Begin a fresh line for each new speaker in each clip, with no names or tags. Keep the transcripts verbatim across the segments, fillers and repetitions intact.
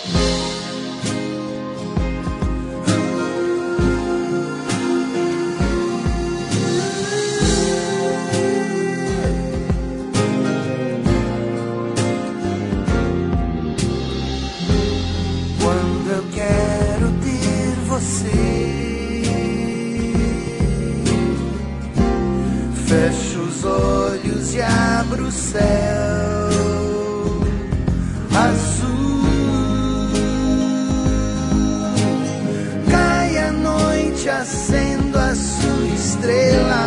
Fecho os olhos e abro o céu azul. Cai a noite, acendo a sua estrela.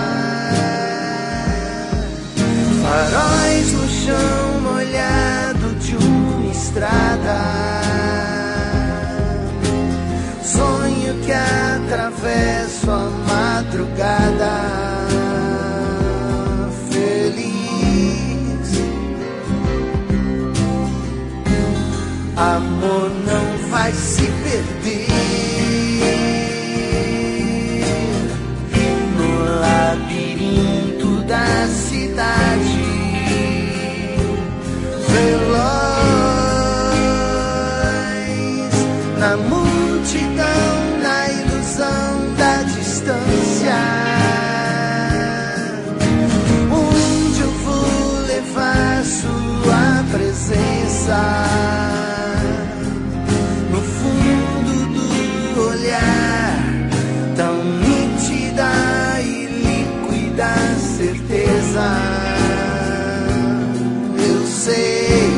Faróis no chão molhado de uma estrada. Sonho que atravesso a madrugada. Amor não vai se perder no labirinto da cidade. Veloz na multidão, na ilusão da distância. Onde eu vou levar sua presença? Tão nítida e líquida certeza. Eu sei,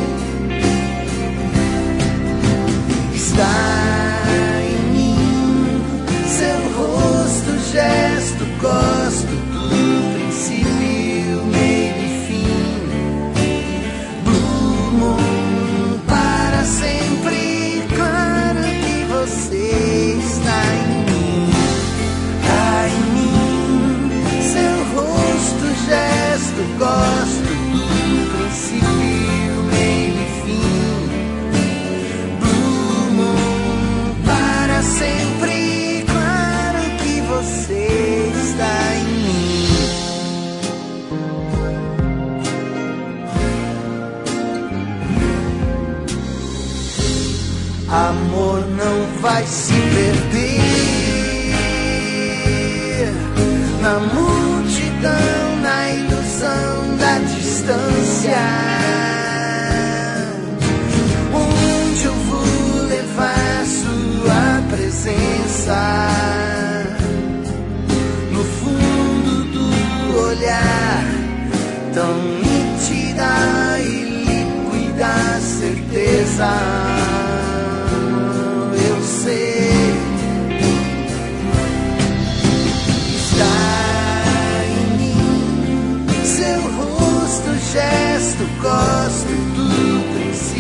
está em mim seu rosto, gesto, gosto do princípio, meio e fim. Blue Moon para sempre, claro que você está em mim. Gosto do princípio, meio e fim. Blue Moon para sempre, claro que você está em mim. Amor não vai se perder na multidão, na ilusão da distância. Onde eu vou levar sua presença? No fundo do olhar, tão nítida e líquida certeza. Eu sei, gesto, gosto do princípio.